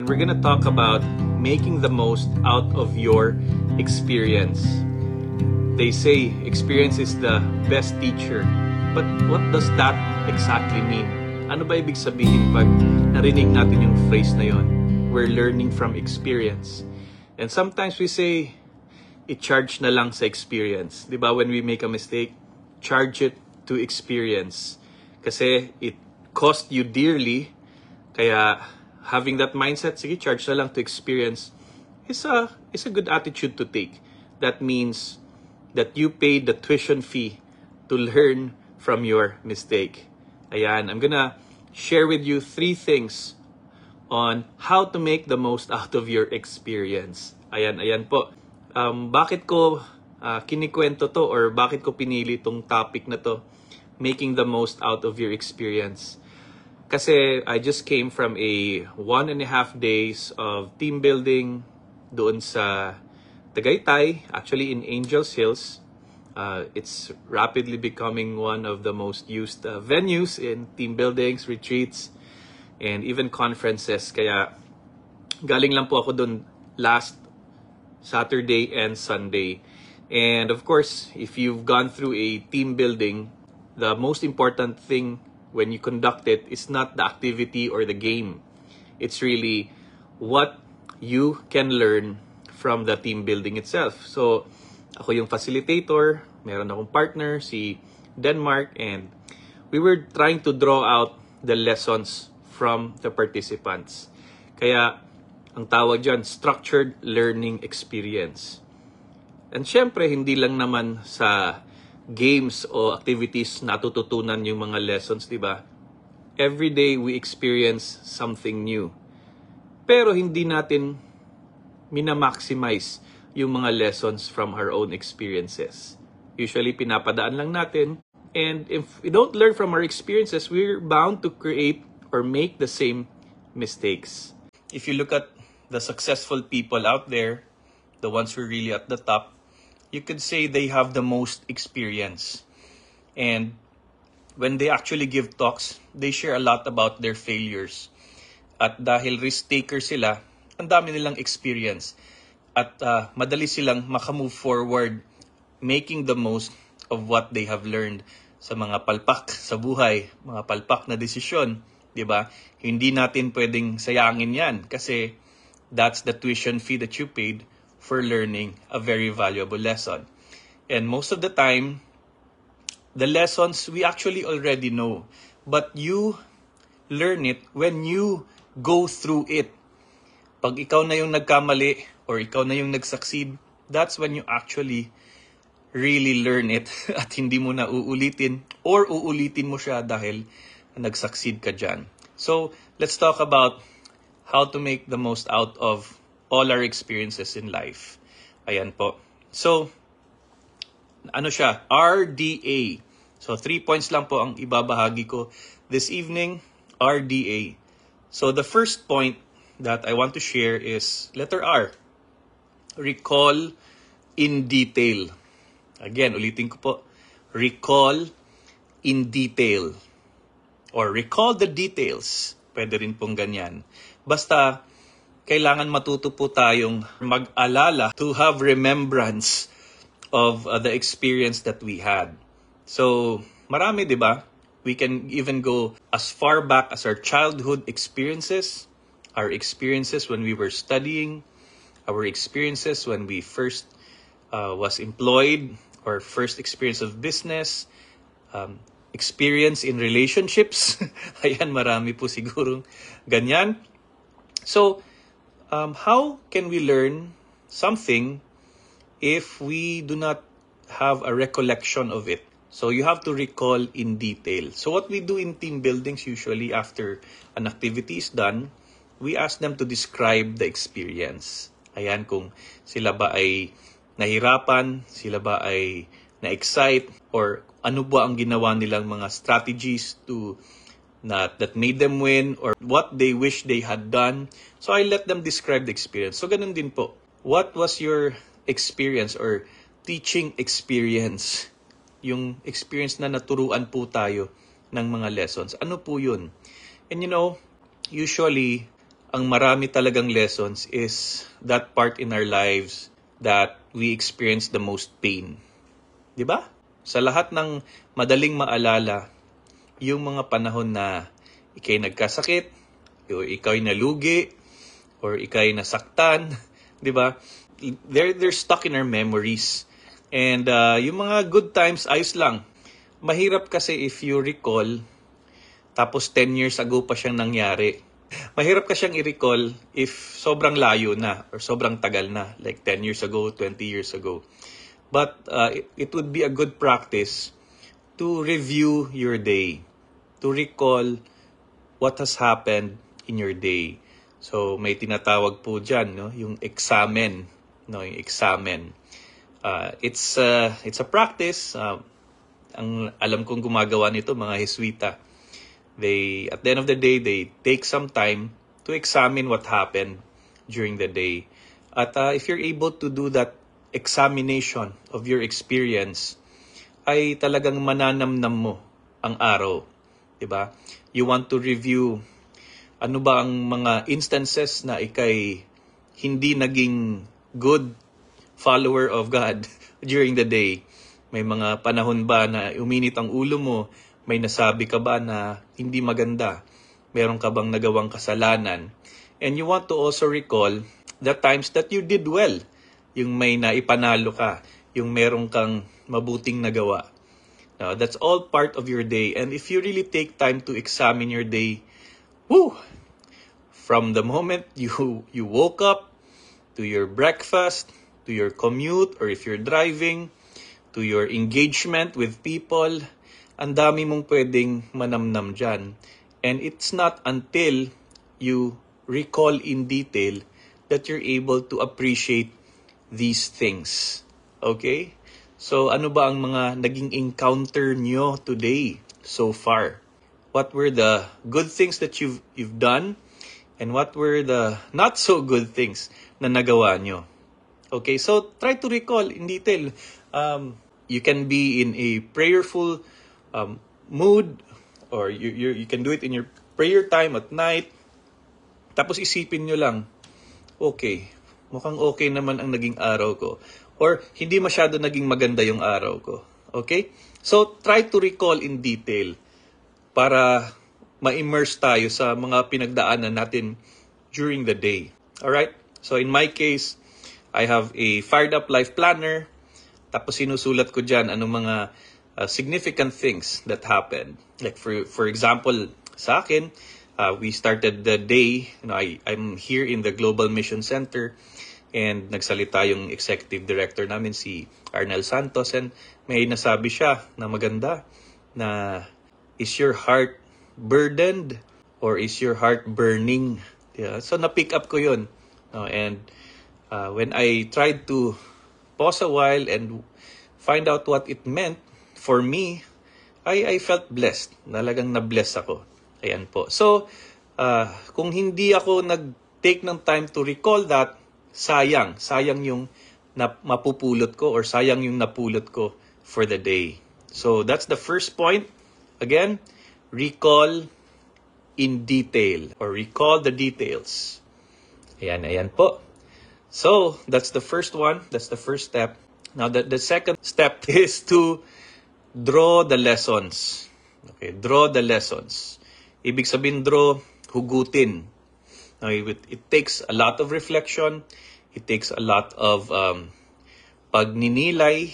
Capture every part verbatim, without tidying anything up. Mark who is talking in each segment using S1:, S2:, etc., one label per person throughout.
S1: We're going to talk about making the most out of your experience. They say experience is the best teacher. But what does that exactly mean? Ano ba ibig sabihin pag narinig natin yung phrase na yon? We're learning from experience. And sometimes we say, i-charge na lang sa experience. Di ba? When we make a mistake, charge it to experience. Kasi it cost you dearly. Kaya having that mindset, sige, charge na lang to experience, is a, is a good attitude to take. That means that you paid the tuition fee to learn from your mistake. Ayan, I'm gonna share with you three things on how to make the most out of your experience. Ayan, ayan po. Um, bakit ko uh, kinikwento to or bakit ko pinili tong topic na to, making the most out of your experience? Kasi I just came from a one and a half days of team building doon sa Tagaytay, actually in Angels Hills. Uh, it's rapidly becoming one of the most used uh, venues in team buildings, retreats, and even conferences. Kaya galing lang po ako doon last Saturday and Sunday. And of course, if you've gone through a team building, the most important thing when you conduct it, it's not the activity or the game. It's really what you can learn from the team building itself. So, ako yung facilitator, meron akong partner, si Denmark, and we were trying to draw out the lessons from the participants. Kaya, ang tawag dyan, structured learning experience. And syempre, hindi lang naman sa games o activities natututunan yung mga lessons, di ba? Every day we experience something new. Pero hindi natin minamaximize yung mga lessons from our own experiences. Usually pinapadaan lang natin, and if we don't learn from our experiences, we're bound to create or make the same mistakes. If you look at the successful people out there, the ones who are really at the top, you could say they have the most experience. And when they actually give talks, they share a lot about their failures. At dahil risk taker sila, ang dami nilang experience. At uh, madali silang makamove forward, making the most of what they have learned sa mga palpak sa buhay, mga palpak na desisyon. Diba? Hindi natin pwedeng sayangin yan kasi that's the tuition fee that you paid for learning a very valuable lesson. And most of the time, the lessons we actually already know, but you learn it when you go through it. Pag ikaw na yung nagkamali or ikaw na yung nag-succeed, that's when you actually really learn it at hindi mo na uulitin or uulitin mo siya dahil nag-succeed ka dyan. So, let's talk about how to make the most out of all our experiences in life. Ayan po. So, ano siya? R D A. So, three points lang po ang ibabahagi ko this evening. R D A. So, the first point that I want to share is letter R. Recall in detail. Again, ulitin ko po. Recall in detail. Or recall the details. Pwede rin pong ganyan. Basta, kailangan matuto po tayong mag-alala to have remembrance of uh, the experience that we had. So, marami, di ba? We can even go as far back as our childhood experiences, our experiences when we were studying, our experiences when we first uh, was employed, or first experience of business, um, experience in relationships. Ayan, marami po sigurong ganyan. So, Um, how can we learn something if we do not have a recollection of it? So you have to recall in detail. So what we do in team buildings usually after an activity is done, we ask them to describe the experience. Ayan, kung sila ba ay nahirapan, sila ba ay na-excite, or ano ba ang ginawa nilang mga strategies to na that made them win, or what they wish they had done. So I let them describe the experience. So ganun din po. What was your experience or teaching experience? Yung experience na naturuan po tayo ng mga lessons. Ano po yun? And you know, usually ang marami talagang lessons is that part in our lives that we experience the most pain. Di ba? Sa lahat ng madaling maalala, yung mga panahon na ikay nagkasakit, o ikay nalugi, or ikay nasaktan, di ba? They're, they're stuck in our memories. And uh, yung mga good times, ayos lang. Mahirap kasi if you recall, tapos ten years ago pa siyang nangyari. Mahirap ka siyang i-recall if sobrang layo na or sobrang tagal na, like ten years ago, twenty years ago. But uh, it, it would be a good practice to review your day, to recall what has happened in your day. So may tinatawag po dyan, no? Yung examen, no? Yung examen. Uh, it's, uh, it's a practice. Uh, ang alam kong gumagawa nito, mga Jesuita. They, at the end of the day, they take some time to examine what happened during the day. At uh, if you're able to do that examination of your experience, ay talagang mananamnam mo ang araw. Diba? You want to review ano ba ang mga instances na ikay hindi naging good follower of God during the day. May mga panahon ba na uminit ang ulo mo? May nasabi ka ba na hindi maganda? Meron ka bang nagawang kasalanan? And you want to also recall the times that you did well. Yung may naipanalo ka. Yung meron kang mabuting nagawa. Now, that's all part of your day. And if you really take time to examine your day, woo! From the moment you, you woke up, to your breakfast, to your commute, or if you're driving, to your engagement with people, ang dami mong pwedeng manamnam dyan. And it's not until you recall in detail that you're able to appreciate these things. Okay? So, ano ba ang mga naging encounter nyo today so far? What were the good things that you've, you've done? And what were the not so good things na nagawa nyo? Okay, so try to recall in detail. Um, you can be in a prayerful um, mood, or you, you, you can do it in your prayer time at night. Tapos isipin nyo lang, okay, mukhang okay naman ang naging araw ko. Or hindi masyado naging maganda yung araw ko. Okay? So try to recall in detail para ma-immerse tayo sa mga pinagdaanan natin during the day. Alright? So in my case, I have a Fired Up Life Planner. Tapos sinusulat ko dyan anong mga uh, significant things that happened. Like for for example, sa akin, uh, we started the day, you know, I, I'm here in the Global Mission Center, and nagsalita yung executive director namin, si Arnel Santos, and may nasabi siya na maganda, na is your heart burdened or is your heart burning? Yeah. So na-pick up ko yun. No? And uh, when I tried to pause a while and find out what it meant for me, I, I felt blessed. Nalagang na-bless ako. Ayan po. So, uh, kung hindi ako nag-take ng time to recall that, sayang. Sayang yung na mapupulot ko or sayang yung napulot ko for the day. So, that's the first point. Again, recall in detail or recall the details. Ayan, ayan po. So, that's the first one. That's the first step. Now, the, the second step is to draw the lessons. Okay, draw the lessons. Ibig sabihin, draw, hugutin. Now, it, it takes a lot of reflection. It takes a lot of um, pagninilay.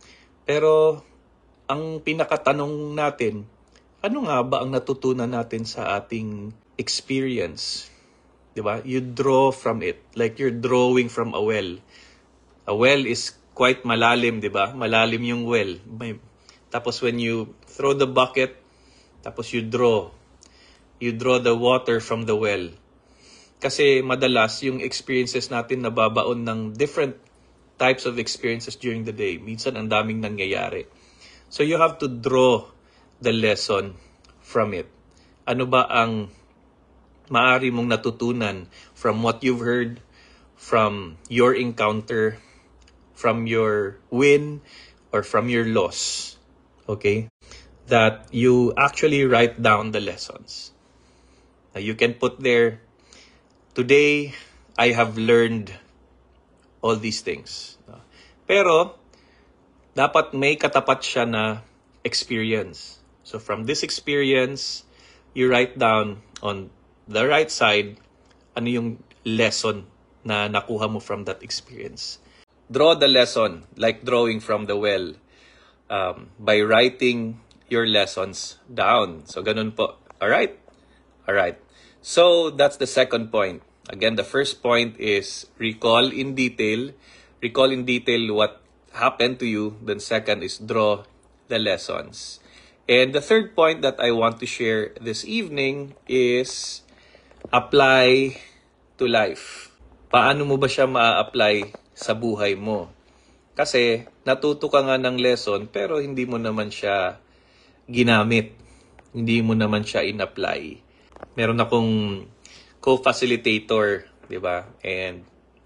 S1: Pero, ang pinakatanong natin, ano nga ba ang natutunan natin sa ating experience? Diba? You draw from it. Like you're drawing from a well. A well is quite malalim, diba? Malalim yung well. May, tapos when you throw the bucket, tapos you draw. You draw the water from the well. Kasi madalas yung experiences natin nababaon ng different types of experiences during the day. Minsan ang daming nangyayari. So you have to draw the lesson from it. Ano ba ang maaari mong natutunan from what you've heard, from your encounter, from your win, or from your loss? Okay? That you actually write down the lessons. Now, you can put there today, I have learned all these things. Pero, dapat may katapat siya na experience. So from this experience, you write down on the right side, ano yung lesson na nakuha mo from that experience. Draw the lesson, like drawing from the well, um, by writing your lessons down. So ganun po. Alright? Alright. So that's the second point. Again, the first point is recall in detail. Recall in detail what happened to you. Then second is draw the lessons. And the third point that I want to share this evening is apply to life. Paano mo ba siya ma-apply sa buhay mo? Kasi natuto ka nga ng lesson pero hindi mo naman siya ginamit. Hindi mo naman siya in-apply. Meron akong co-facilitator, di ba? And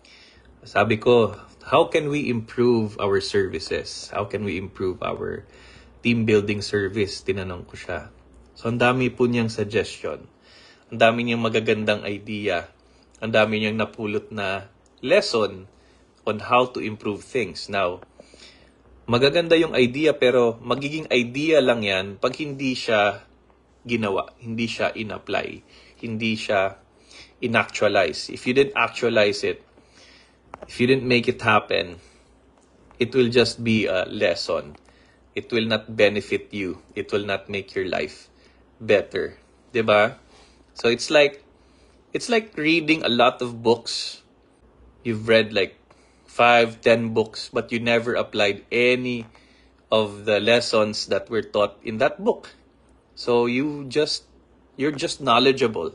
S1: sabi ko, how can we improve our services? How can we improve our team building service? Tinanong ko siya. So, ang dami po niyang suggestion. Ang dami niyang magagandang idea. Ang dami niyang napulot na lesson on how to improve things. Now, magaganda yung idea pero magiging idea lang yan pag hindi siya ginawa, hindi siya in-apply, hindi siya in-actualize. If you didn't actualize it, if you didn't make it happen, it will just be a lesson. It will not benefit you. It will not make your life better. Diba? So it's like, it's like reading a lot of books. You've read like five, ten books, but you never applied any of the lessons that were taught in that book. So you just, you're just knowledgeable.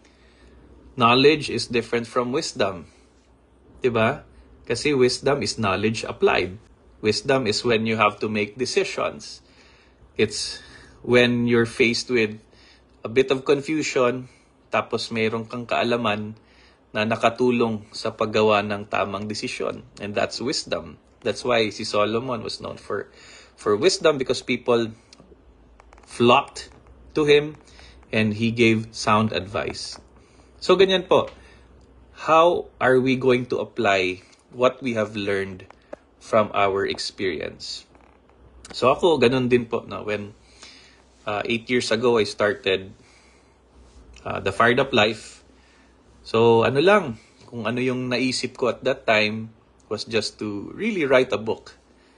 S1: Knowledge is different from wisdom. Diba? Kasi wisdom is knowledge applied. Wisdom is when you have to make decisions. It's when you're faced with a bit of confusion, tapos mayroon kang kaalaman na nakatulong sa paggawa ng tamang desisyon. And that's wisdom. That's why si Solomon was known for, for wisdom because people flocked to him and he gave sound advice. So ganyan po. How are we going to apply what we have learned from our experience? So ako, ganun din po. No? When uh, eight years ago, I started uh, the Fired Up Life. So ano lang, kung ano yung naisip ko at that time was just to really write a book.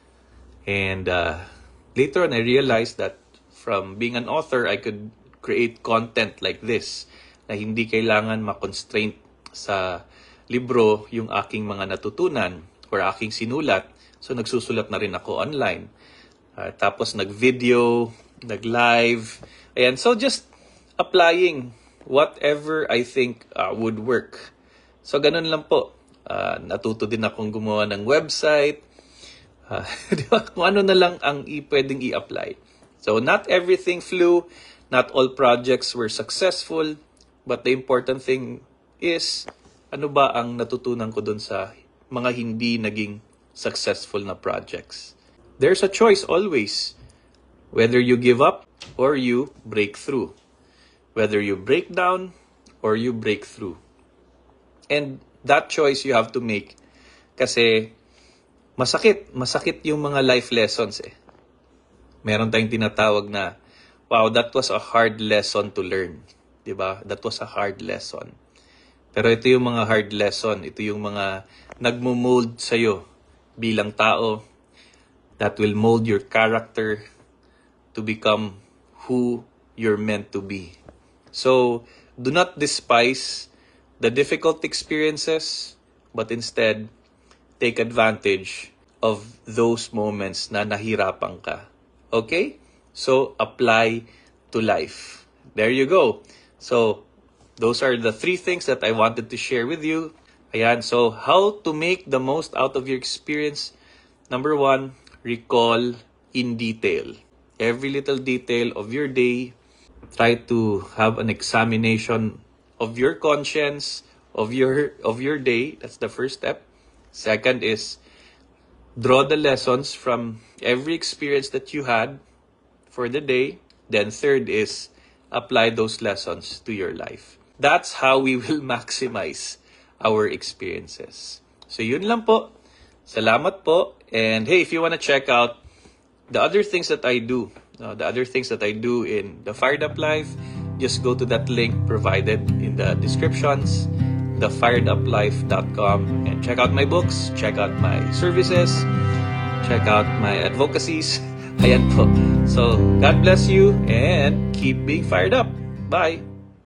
S1: And uh, later on, I realized that from being an author, I could create content like this na hindi kailangan ma-constraint sa libro yung aking mga natutunan or aking sinulat. So, nagsusulat na rin ako online. Uh, tapos, nag-video, nag-live. Ayan. So, just applying whatever I think uh, would work. So, ganun lang po. Uh, natuto din akong gumawa ng website. Uh, di ba? Kung ano na lang ang i- pwedeng i-apply. So, not everything flew. Not all projects were successful. But the important thing is, ano ba ang natutunan ko dun sa mga hindi naging successful na projects? There's a choice always. Whether you give up or you break through. Whether you break down or you break through. And that choice you have to make. Kasi masakit. Masakit yung mga life lessons eh. Meron tayong tinatawag na, wow, that was a hard lesson to learn. Diba? That was a hard lesson. Pero ito yung mga hard lesson. Ito yung mga nagmo-mold sa'yo bilang tao that will mold your character to become who you're meant to be. So, do not despise the difficult experiences, but instead, take advantage of those moments na nahirapan ka. Okay? So, apply to life. There you go. So, those are the three things that I wanted to share with you. Ayan, so how to make the most out of your experience? Number one, recall in detail. Every little detail of your day. Try to have an examination of your conscience, of your of your day. That's the first step. Second is, draw the lessons from every experience that you had for the day. Then third is, apply those lessons to your life. That's how we will maximize our experiences. So yun lang po. Salamat po. And hey, if you want to check out the other things that I do, uh, the other things that I do in the Fired Up Life, just go to that link provided in the descriptions, the fired up life dot com, and check out my books, check out my services, check out my advocacies. Ayan po. So, God bless you and keep being fired up. Bye!